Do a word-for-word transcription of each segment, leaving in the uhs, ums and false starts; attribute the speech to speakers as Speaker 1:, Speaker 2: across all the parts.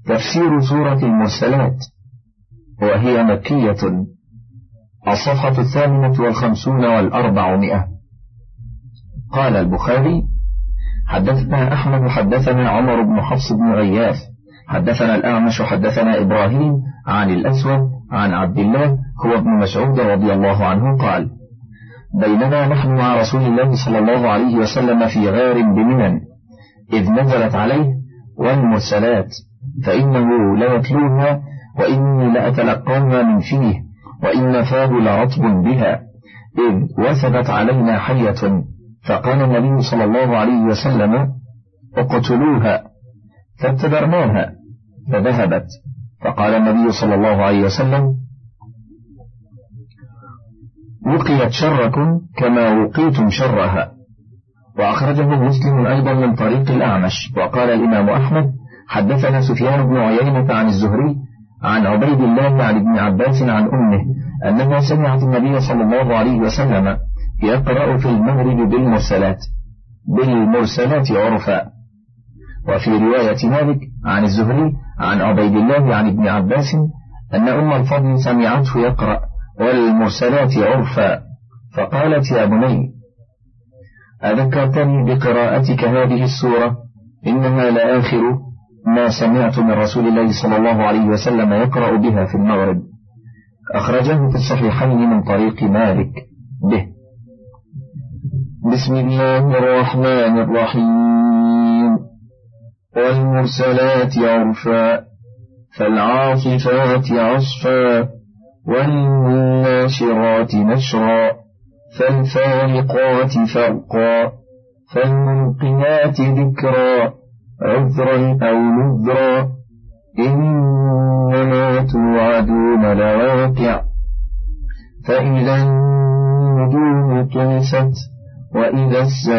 Speaker 1: تفسير سورة المرسلات، وهي مكية. الصفحة الثامنة والخمسون والأربعمائة. قال البخاري: حدثنا أحمد حدثنا عمر بن حفص بن غياث حدثنا الأعمش حدثنا إبراهيم عن الأسود عن عبد الله هو ابن مسعود رضي الله عنه قال: بينما نحن مع رسول الله صلى الله عليه وسلم في غار بمنى إذ نزلت عليه والمرسلات فإنه ليتلوها وإني لأتلقاها من فيه وإن فاه لرطب بها، إذ وثبت علينا حية فقال النبي صلى الله عليه وسلم: اقتلوها، فابتدرناها فذهبت، فقال النبي صلى الله عليه وسلم: وقيت شركم كما وقيتم شرها. وأخرجه مسلم أيضا من طريق الأعمش. وقال الإمام أحمد: حدثنا سفيان بن عيينة عن الزهري عن عبيد الله عن ابن عباس عن أمه أنها سمعت النبي صلى الله عليه وسلم يقرأ في المغرب بالمرسلات بالمرسلات عرفا. وفي رواية مالك عن الزهري عن عبيد الله عن ابن عباس أن أم الفضل سمعته يقرأ والمرسلات عرفا، فقالت: يا بني، أذكرتني بقراءتك هذه السورة، إنها لآخر ما سمعت من رسول الله صلى الله عليه وسلم يقرأ بها في المغرب. أخرجه في الصحيحين من طريق مالك به. بسم الله الرحمن الرحيم. والمرسلات عرفا فالعاصفات عصفا والناشرات نشرا فالفارقات فرقا فالملقيات ذكرا عذرا أو نذرا إنما توعدون لواقع فإذا النجوم طمست وإذا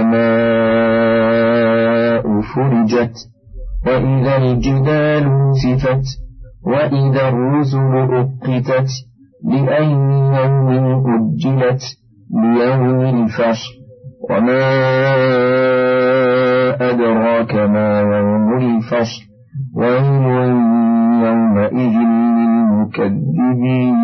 Speaker 1: السماء فرجت وإذا الجبال نسفت وإذا الرسل أقتت لأي يوم أجلت ليوم الفصل وما أدراك ما يوم الفصل ويل يومئذ للمكذبين.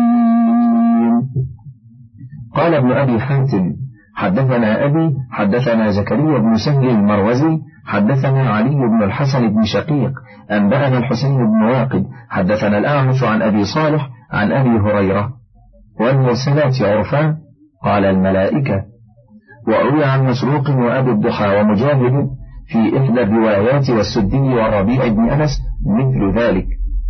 Speaker 1: قال ابن أبي حاتم: حدثنا أبي حدثنا زكريا بن سهل المروزي حدثنا علي بن الحسن بن شقيق أنبأنا الحسين بن واقد حدثنا الأعمش عن أبي صالح عن أبي هريرة. والمرسلات عرفا قال الملائكة. وروي عن مسروق وأبي الضحى ومجاهد في إحدى الروايات والسدي والربيع بن أنس مثل ذلك.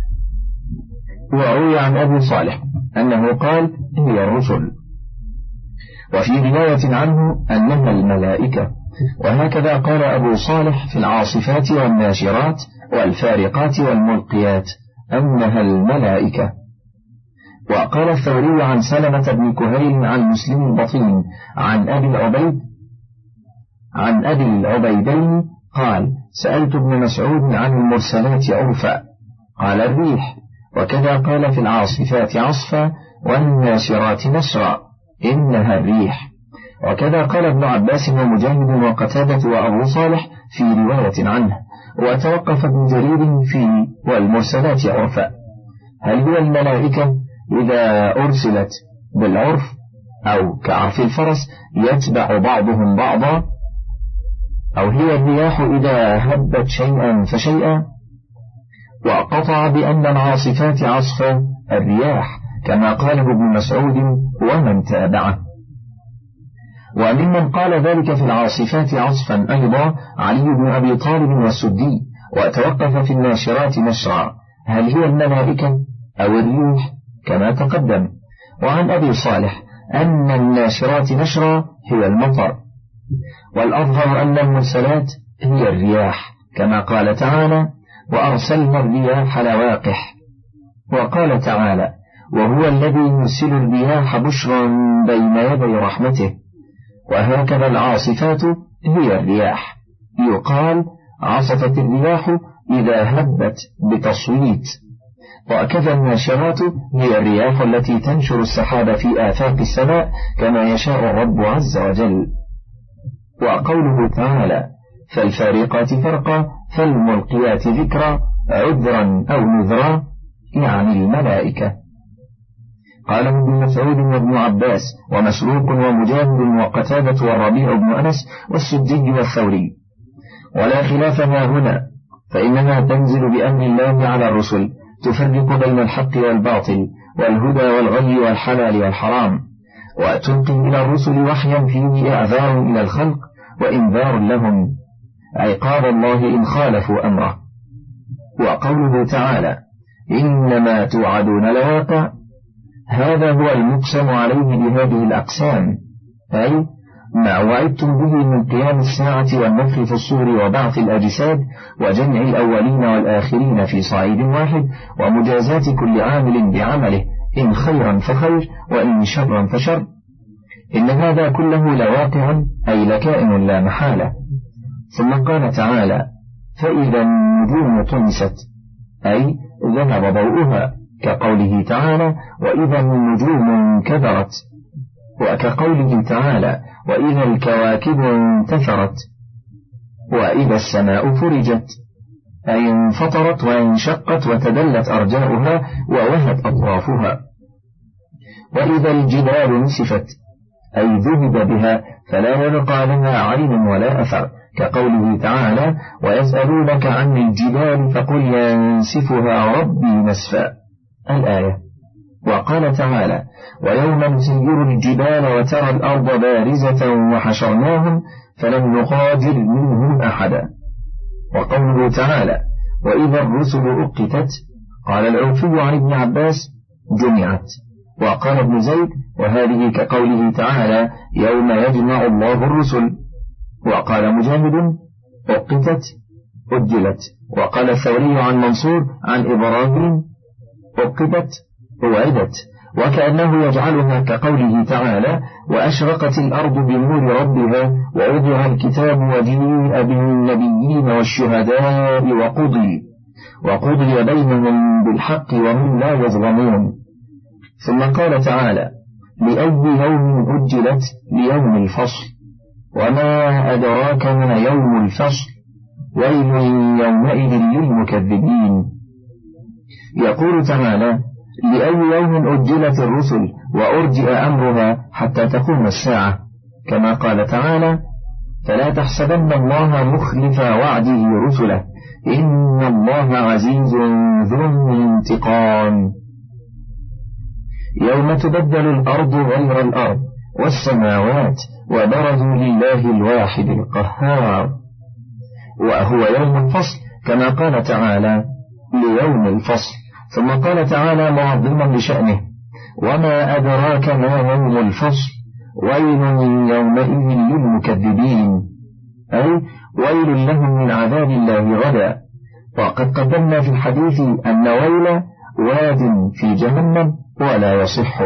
Speaker 1: وروي عن أبي صالح أنه قال: هي الرسل. وفي رواية عنه أنها الملائكة. وهكذا قال أبو صالح في العاصفات والناشرات والفارقات والملقيات أنها الملائكة. وقال الثوري عن سلمة بن كهيل عن مسلم البطين عن أبي العبيد عن أبي العبيدين قال: سألت ابن مسعود عن المرسلات عرفا قال: الريح. وكذا قال في العاصفات عصفا والناشرات نشرا إنها الريح. وكذا قال ابن عباس ومجاهد وقتادة وأبو صالح في رواية عنه. وتوقف ابن جرير في والمرسلات عرفا. هل هي الملائكة إذا أرسلت بالعرف أو كعرف الفرس يتبع بعضهم بعضا، أو هي الرياح إذا هبت شيئا فشيئا؟ وقطع بأن العاصفات عصفا الرياح كما قاله ابن مسعود ومن تابعه. وممن قال ذلك في العاصفات عصفا أيضا علي بن أبي طالب والسدي. وتوقف في الناشرات نشرا. هل هي الملائكة أو الريح كما تقدم. وعن أبي صالح أن الناشرات نشرا هي المطر. والأظهر أن المرسلات هي الرياح كما قال تعالى: وأرسلنا الرياح لواقح. وقال تعالى: وهو الذي يرسل الرياح بشرا بين يدي رحمته. وهكذا العاصفات هي الرياح. يقال: عصفت الرياح إذا هبت بتصويت. وكذا الناشرات هي الرياح التي تنشر السحاب في آفاق السماء كما يشاء الرب عز وجل. وقوله تعالى: فالفارقات فرقا فالملقيات ذكرا عذرا أو نذرا يعني الملائكة. قاله ابن مسعود وابن عباس ومسروق ومجاهد وقتادة والربيع بن أنس والسدي والثوري. ولا خلاف ما هنا، فإنها تنزل بأمر الله على الرسل تفرق بين الحق والباطل والهدى والغي والحلال والحرام، وتلقي إلى الرسل وحيا فيه إعذار إلى الخلق وإنذار لهم عقاب الله إن خالفوا أمره. وقوله تعالى إنما توعدون لواقع، هذا هو المقسم عليه بهذه الأقسام، أي ما وعدتم به من قيام الساعة والنفخ في الصور وبعث الأجساد وجمع الأولين والآخرين في صعيد واحد ومجازات كل عامل بعمله إن خيرا فخير وإن شرا فشر، إن هذا كله لواقع أي لكائن لا محالة. ثم قال تعالى فإذا النجوم طمست، أي ذهب ضوءها، كقوله تعالى وإذا النجوم انكدرت، وكقوله تعالى وإذا الكواكب انتثرت، وإذا السماء فرجت، أي انفطرت وانشقت وتدلت أرجاؤها ووهت أطرافها، وإذا الجبال نسفت، أي ذهب بها فلا يبقى لها عين ولا أثر، كقوله تعالى ويسألونك عن الجبال فقل ينسفها ربي نسفا الآية. وقال تعالى ويوم نسير الجبال وترى الأرض بارزة وحشرناهم فلم نغادر منهم أحدا. وقوله تعالى وإذا الرسل أقتت، قال العوفي عن ابن عباس جمعت، وقال ابن زيد وهذه كقوله تعالى يوم يجمع الله الرسل، وقال مجاهد أقتت أجلت، وقال الثوري عن منصور عن إبراهيم أقتت أوعدت، وكأنه يجعلها كقوله تعالى وأشرقت الأرض بنور ربها ووضع الكتاب وجيء بالنبيين والشهداء وقضي وقضي بينهم بالحق وهم لا يظلمون. ثم قال تعالى لأي يوم أجلت ليوم الفصل، وما أدراك من يوم الفصل، ويل يومئذ للمكذبين. يقول تعالى لأي يوم أجلت الرسل وأرجئ أمرها حتى تقوم الساعة، كما قال تعالى فلا تحسبن الله مخلف وعده رسله إن الله عزيز ذو انتقام. يوم تبدل الأرض غير الأرض والسماوات وبرزوا لله الواحد القهار، وهو يوم الفصل كما قال تعالى ليوم الفصل. ثم قال تعالى معظما لشأنه وما أدراك ما يوم الفصل، ويل يومئذ للمكذبين، أي ويل لهم من عذاب الله غدا. وقد قدمنا في الحديث أن ويل واد في جهنم ولا يصح.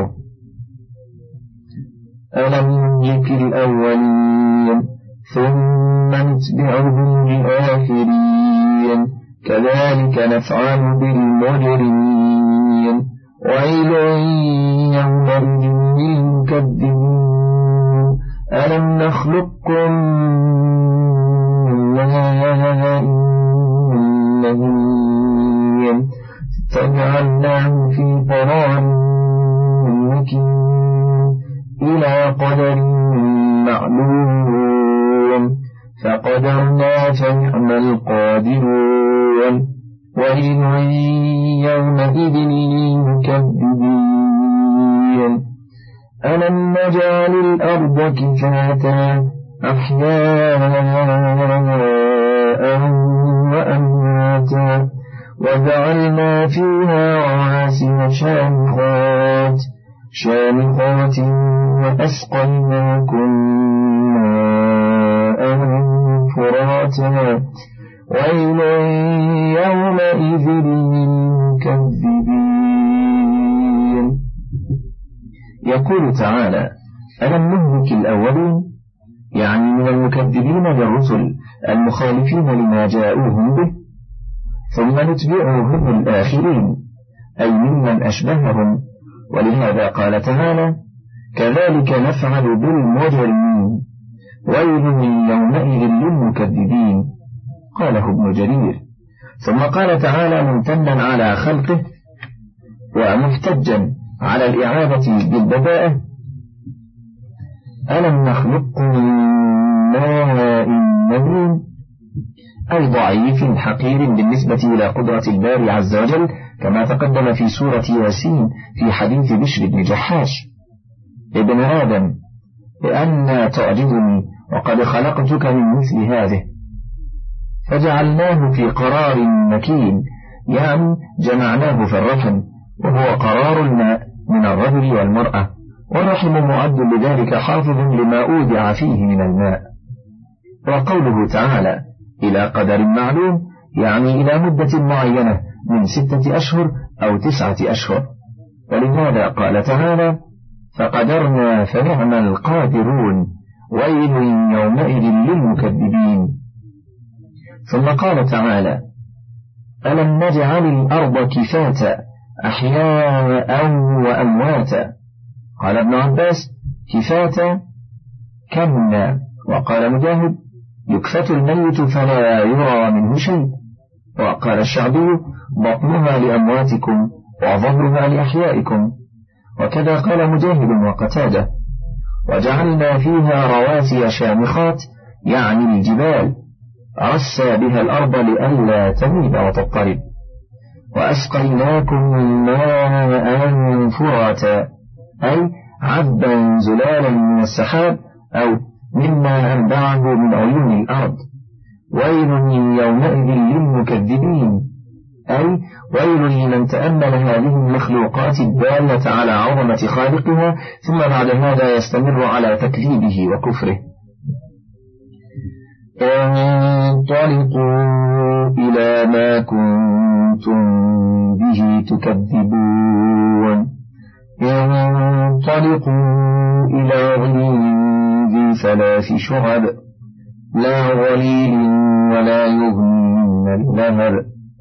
Speaker 1: ألم يهلك الأولين ثم نتبعهم الآخرين كذلك نفعل بالمجرمين ويل يومئذ للمكذبين. ألم نخلقكم من ماء مهين فجعلناه في قرار مكين إلى قدر معلوم فقدرنا فنعم القادرون ويل يومئذ للمكذبين. ألم نجعل الأرض كفاتا أحياء وأمواتا وجعلنا فيها رواسي شامخات شامخات وأسقيناكم ماء فراتا ويل يومئذ للمكذبين. يقول تعالى ألم نهلك الأولين، يعني من المكذبين للرسل المخالفين لما جاءوهم به، ثم نتبعهم الآخرين أي ممن أشبههم، ولهذا قال تعالى كذلك نفعل بالمجرمين ويل يومئذ للمكذبين. قاله ابن جرير. ثم قال تعالى ممتنا على خلقه ومحتجا على الإعادة بالبداءة: ألم نخلقكم من ماء مهين، أي ضعيف حقير بالنسبة إلى قدرة الباري عز وجل، كما تقدم في سورة ياسين في حديث بشر بن جحاش: ابن آدم لأن تعجبني وقد خلقتك من مثل هذه. فجعلناه في قرار مكين، يعني جمعناه في الرحم، وهو قرار الماء من الرجل والمرأة، والرحم معد لذلك حافظ لما أودع فيه من الماء. وقوله تعالى إلى قدر معلوم، يعني إلى مدة معينة من ستة أشهر أو تسعة أشهر. ولهذا قال تعالى: فقدرنا فنعم القادرون، ويل يومئذ للمكذبين. ثم قال تعالى: ألم نجعل الأرض كفاتا أحياء وأمواتا. قال ابن عباس: كفاتا كمنا. وقال مجاهد: يكفت الميت فلا يرى منه شيء. وقال الشعبي: بطنها لأمواتكم وظهرها لأحيائكم. وكذا قال مجاهد وقتادة: وجعلنا فيها رواسي شامخات، يعني الجبال، رسى بها الأرض لئلا تميل وتضطرب. وأسقيناكم ماء فراتا، أي عذبا زلالا من السحاب أو مما أنبعه من عيون الأرض. ويل يومئذ للمكذبين، أي ويل لمن تأمل هذه المخلوقات الدالة على عظمة خالقها ثم بعد هذا يستمر على تكذيبه وكفره. انطلقوا إلى ما كنتم به تكذبون. انطلقوا إلى ظل ذي ثلاث شعب، لا ظليل ولا يغني من اللهب،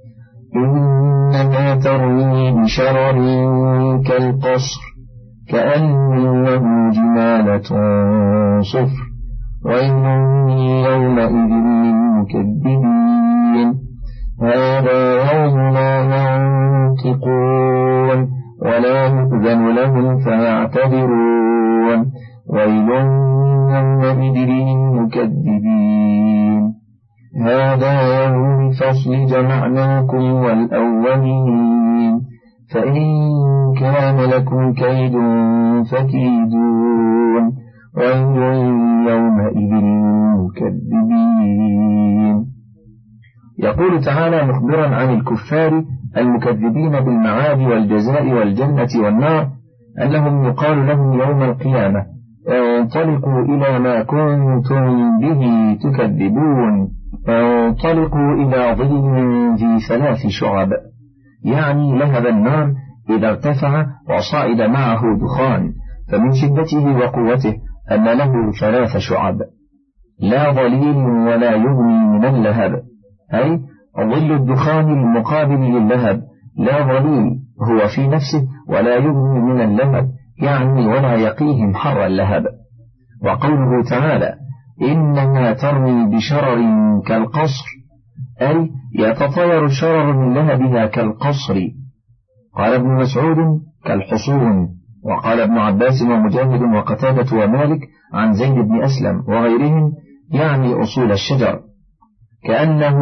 Speaker 1: إنما ترمي بشرر كالقصر، كأنه جمالة صفر، ويل يومئذ للمكذبين. هذا يوم لا ينطقون ولا يؤذن لهم فيعتذرون، ويل يومئذ للمكذبين. هذا يوم الفصل جمعناكم والأولين، فإن كان لكم كيد فكيدون، ويل يومئذ للمكذبين. يقول تعالى مخبرا عن الكفار المكذبين بالمعاد والجزاء والجنة والنار أنهم يقال لهم يوم القيامة: انطلقوا إلى ما كنتم به تكذبون، انطلقوا إلى ظل ذي ثلاث شعب، يعني لهب النار إذا ارتفع وصعد معه دخان، فمن شدته وقوته أن له ثلاث شعب، لا ظليل ولا يغني من اللهب، أي ظل الدخان المقابل للهب، لا ظليل هو في نفسه ولا يغني من اللهب، يعني ولا يقيهم حر اللهب. وقوله تعالى: إنها ترمي بشرر كالقصر، أي يتطاير الشرر من لهبها كالقصر. قال ابن مسعود: كالحصون. وقال ابن عباس ومجاهد وقتادة ومالك عن زيد بن أسلم وغيرهم يعني أصول الشجر، كأنه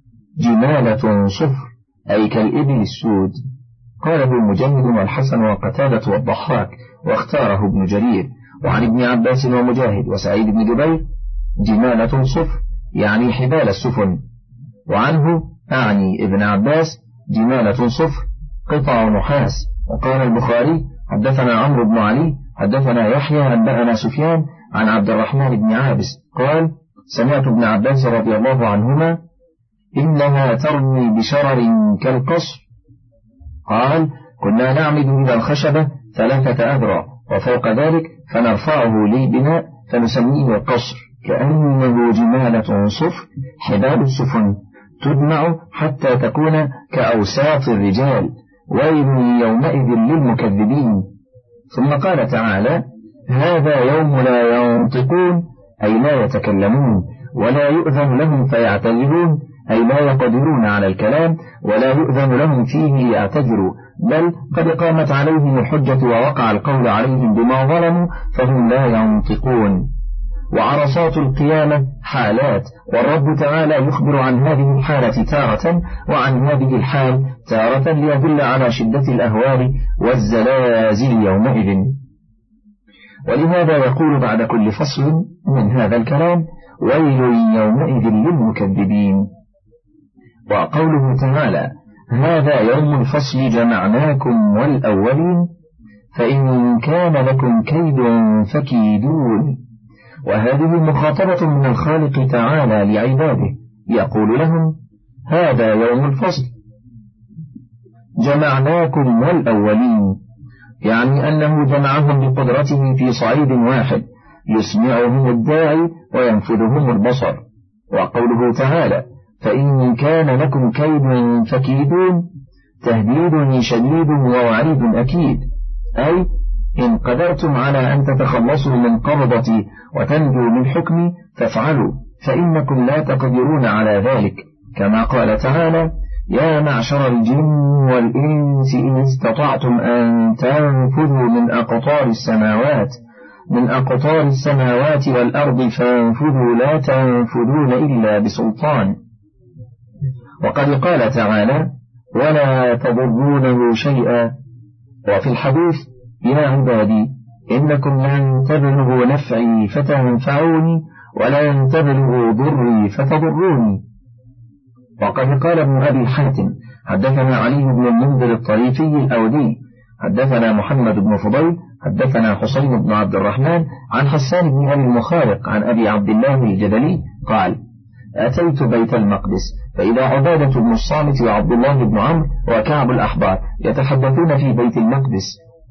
Speaker 1: جمالة صفر، أي كالإبل السود. قاله مجاهد والحسن وقتادة والضحاك، واختاره ابن جرير. وعن ابن عباس ومجاهد وسعيد بن جبير: جمالة صفر، يعني حبال السفن. وعنه أعني ابن عباس: جمالة صفر، قطع نحاس. وقال البخاري: حدثنا عمرو بن علي حدثنا يحيى أنبأنا سفيان عن عبد الرحمن بن عابس قال: سمعت ابن عباس رضي الله عنهما: إنها ترمي بشرر كالقصر. قال: كنا نعمد إلى الخشبة ثلاثة أذرع وفوق ذلك فنرفعه للبناء فنسميه القصر، كأنه جمالة صفر، حبال السفن تجمع حتى تكون كأوساط الرجال، ويل يومئذ للمكذبين. ثم قال تعالى: هذا يوم لا ينطقون، أي لا يتكلمون، ولا يؤذن لهم فيعتذرون، أي لا يقدرون على الكلام ولا يؤذن لهم فيه ليعتذروا، بل قد قامت عليهم الحجة ووقع القول عليهم بما ظلموا فهم لا ينطقون. وعرصات القيامة حالات، والرب تعالى يخبر عن هذه الحالة تارة وعن هذه الحال تارة ليدل على شدة الأهوال والزلازل يومئذ. ولهذا يقول بعد كل فصل من هذا الكلام: ويل يومئذ للمكذبين. وقوله تعالى: هذا يوم الفصل جمعناكم والأولين فإن كان لكم كيد فكيدون. وهذه مخاطبة من الخالق تعالى لعباده، يقول لهم: هذا يوم الفصل جمعناكم والأولين، يعني أنه جمعهم بقدرته في صعيد واحد يسمعهم الداعي وينفذهم البصر. وقوله تعالى: فإن كان لكم كيد فكيدون، تهديد شديد ووعيد أكيد، أي إن قدرتم على أن تتخلصوا من قبضتي وتنجوا من حكمي فافعلوا، فإنكم لا تقدرون على ذلك، كما قال تعالى: يا معشر الجن والإنس إن استطعتم أن تنفذوا من أقطار السماوات من أقطار السماوات والأرض فانفذوا لا تنفذون إلا بسلطان. وقد قال تعالى: ولا تضرونه شيئا. وفي الحديث: يا عبادي إنكم لن تبلغوا نفعي فتنفعوني ولن تبلغوا ضري فتضروني. وقد قال ابن أبي حاتم: حدثنا علي بن المنذر الطريفي الأودي حدثنا محمد بن فضيل حدثنا حسين بن عبد الرحمن عن حسان بن أبي المخارق عن أبي عبد الله الجبلي قال: أتيت بيت المقدس فإذا عبادة بن الصامت وعبد الله بن عمرو وكعب الأحبار يتحدثون في بيت المقدس،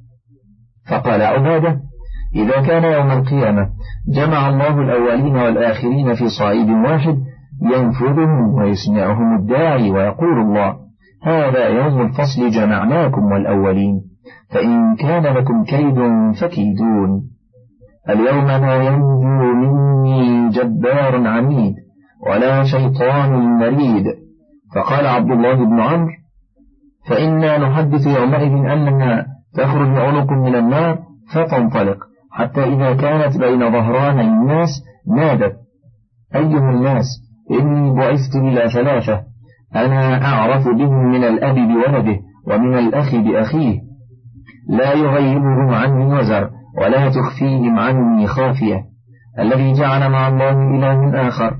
Speaker 1: فقال عبادة: إذا كان يوم القيامة جمع الله الأولين والآخرين في صعيد واحد ينفذهم ويسمعهم الداعي ويقول الله: هذا يوم الفصل جمعناكم والأولين فإن كان لكم كيد فكيدون. اليوم ما ينجو مني جبار عنيد ولا شيطان مريد. فقال عبد الله بن عمرو: فإنا نحدث يومئذ أنها تخرج عنق من النار فتنطلق حتى إذا كانت بين ظهراني الناس نادت: أيها الناس إني بعثت إلى ثلاثة، أنا أعرف بهم من الأب بولده ومن الأخ بأخيه، لا يغيبهم عني وزر ولا تخفيهم عني خافية، الذي جعل مع الله إله آخر،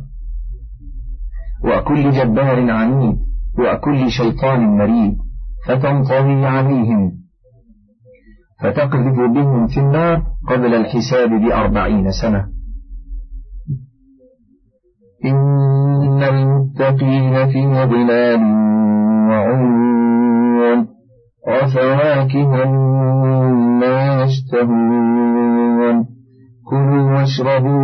Speaker 1: وكل جبار عنيد وكل شيطان مريد، فتنطوي عليهم فتقذف بهم في النار قبل الحساب بأربعين سنة. إن المتقين في ظلال وعيون وفواكه مما يشتهون، كلوا واشربوا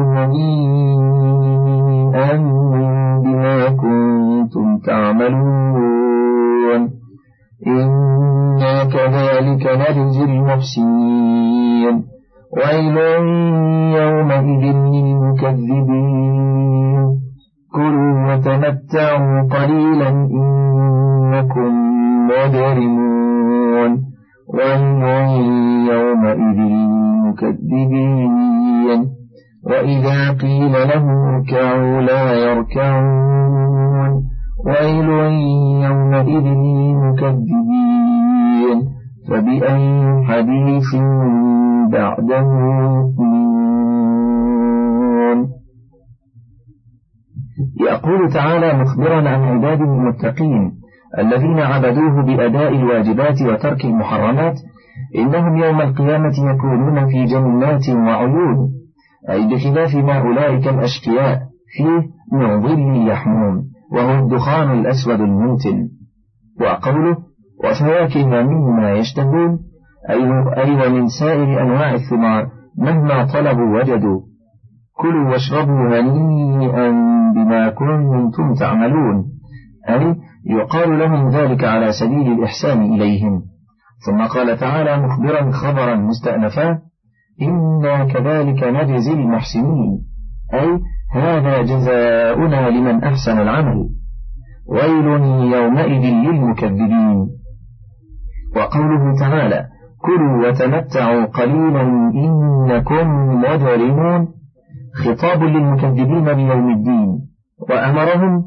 Speaker 1: هنيئا بما كنتم تعملون، إنا كذلك نجزي المحسنين، ويل يومئذ للمكذبين، كلوا وتمتعوا قليلا إنكم مجرمون، ويل يومئذ للمكذبين، وإذا قيل لهم اركعوا لا يركعون، ويل يومئذ للمكذبين، فبأي حديث بعده يؤمنون. يقول تعالى مخبرا عن عباده المتقين الذين عبدوه بأداء الواجبات وترك المحرمات: إنهم يوم القيامة يكونون في جنات وعيون، أي بخلاف ما أولئك الأشقياء فيه من ظل يحموم وهو الدخان الأسود المنتن. وقوله وفواكه مما يشتهون أي ومن سائر أنواع الثمار مهما طلبوا وجدوا، كلوا واشربوا هنيئا بما كنتم تعملون، أي يقال لهم ذلك على سبيل الإحسان إليهم. ثم قال تعالى مخبرا خبرا مستأنفا: إنا كذلك نجزي المحسنين، أي هذا جزاؤنا لمن أحسن العمل. ويل يومئذ للمكذبين. وقوله تعالى كلوا وتمتعوا قليلا إنكم مجرمون خطاب للمكذبين بيوم الدين، وأمرهم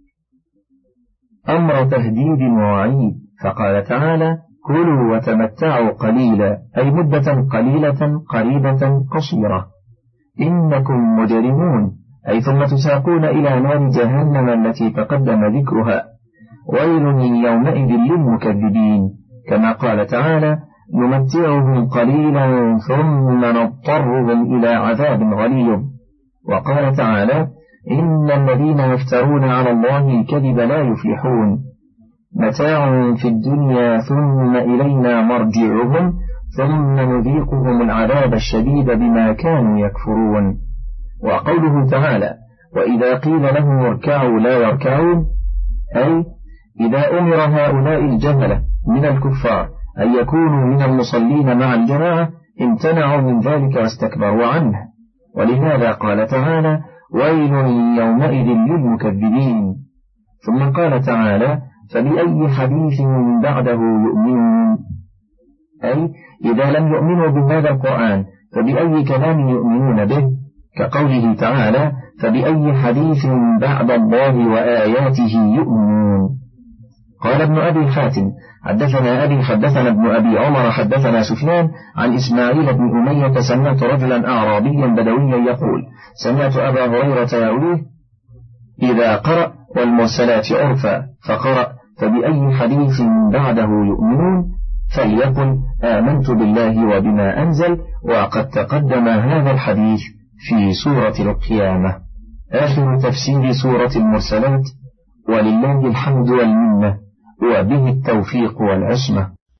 Speaker 1: أمر تهديد ووعيد، فقال تعالى كلوا وتمتعوا قليلا أي مدة قليلة قريبة قصيرة، إنكم مجرمون أي ثم تساقون إلى نار جهنم التي تقدم ذكرها. ويل يومئذ للمكذبين، كما قال تعالى نمتعهم قليلا ثم نضطرهم إلى عذاب غليظ. وقال تعالى إن الذين يفترون على الله الكذب لا يفلحون، متاع في الدنيا ثم إلينا مرجعهم ثم نذيقهم العذاب الشديد بما كانوا يكفرون. وقوله تعالى وإذا قيل لهم اركعوا لا يركعون، أي إذا أمر هؤلاء الجهلة من الكفار أن يكونوا من المصلين مع الجماعة امتنعوا من ذلك واستكبروا عنه. ولهذا قال تعالى ويل يومئذ للمكذبين. ثم قال تعالى فبأي حديث بعده يؤمنون، أي إذا لم يؤمنوا بهذا القرآن فبأي كلام يؤمنون به، كقوله تعالى فبأي حديث بعد الله وآياته يؤمنون. قال ابن أبي حاتم حدثنا أبي حدثنا ابن أبي عمر حدثنا سفيان عن إسماعيل بن أمية سمعت رجلا أعرابيا بدويا يقول سمعت أبا هريرة يرويه إذا قرأ والمرسلات عرفا فقرأ فبأي حديث بعده يؤمنون فليقل آمنت بالله وبما أنزل، وقد تقدم هذا الحديث في سورة القيامة. آخر تفسير سورة المرسلات، ولله الحمد والمنة، وبه التوفيق والعصمة.